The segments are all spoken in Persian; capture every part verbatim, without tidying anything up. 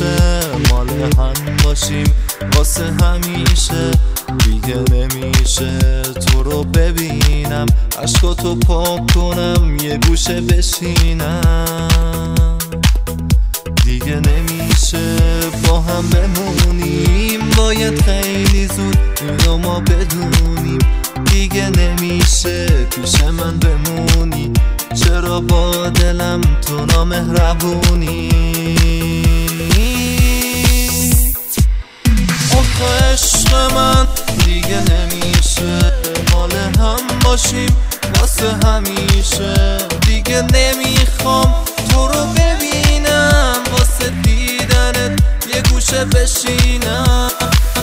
نمیشه مال هم باشیم واسه همیشه دیگه نمیشه تو رو ببینم عشقاتو پاک کنم یه گوشه بشینم دیگه نمیشه با هم بمونیم باید خیلی زود اینو ما بدونیم دیگه نمیشه پیش من بمونی چرا با دلم تو نامهربونی آخه عشق من دیگه نمیشه مال هم باشیم واسه همیشه دیگه نمیخوام تو رو ببینم واسه دیدنت یه گوشه بشینم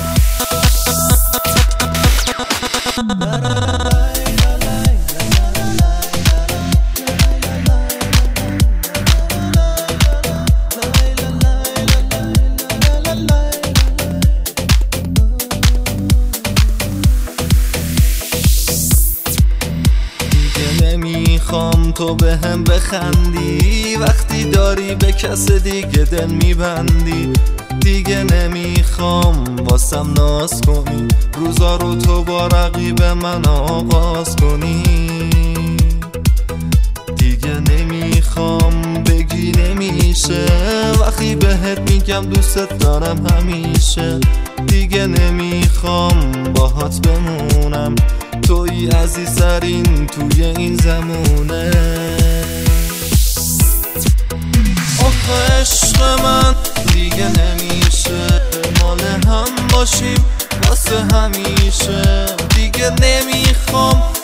نمیخوام تو به هم بخندی وقتی داری به کس دیگه دل میبندی دیگه نمیخوام واسم ناز کنی روزا رو تو با رقیب من آغاز کنی دیگه نمیخوام بگی نمیشه وقتی بهت میگم دوست دارم همیشه دیگه نمیخوام باهات بمونم توی عزیزترین توی این زمونه آخه عشق من دیگه نمیشه مال هم باشیم واسه همیشه دیگه نمیخوام